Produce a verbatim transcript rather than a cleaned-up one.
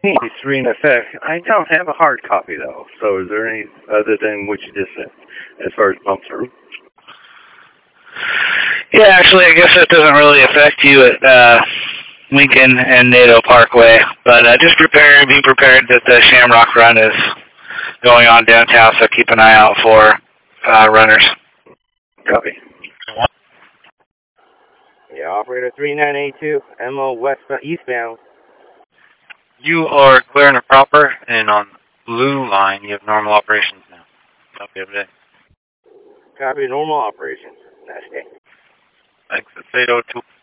three in effect. I don't have a hard copy, though. So is there any other than what you just said as far as bump through? Yeah, actually, I guess that doesn't really affect you at uh, Lincoln and NATO Parkway. But uh, just prepare, be prepared that the Shamrock Run is going on downtown, so keep an eye out for uh, runners. Copy. Yeah, operator three nine eight two, M O west eastbound. You are clear and proper, and on blue line, you have normal operations now. Copy of it. Copy normal operations. Nice day. Exit eight oh two.